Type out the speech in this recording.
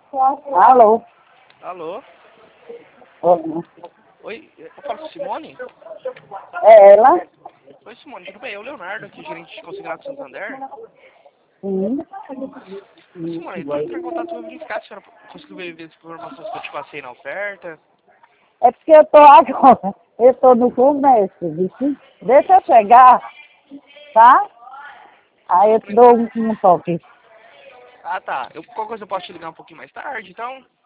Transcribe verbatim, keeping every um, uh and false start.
Alô? Alô? Oi. Oi, eu falo com Simone? É ela? Oi, Simone, tudo bem? Eu, Leonardo, aqui, gerente de Consignado Santander. Sim. Ô, Simone, eu tô entrando em contato para verificar se a senhora conseguiu ver as informações que eu te passei na oferta. É porque eu tô agora. Eu tô no comércio, viu? Deixa eu chegar, tá? Aí eu te dou um, um toque. Ah, tá. Eu, qualquer coisa eu posso te ligar um pouquinho mais tarde, então?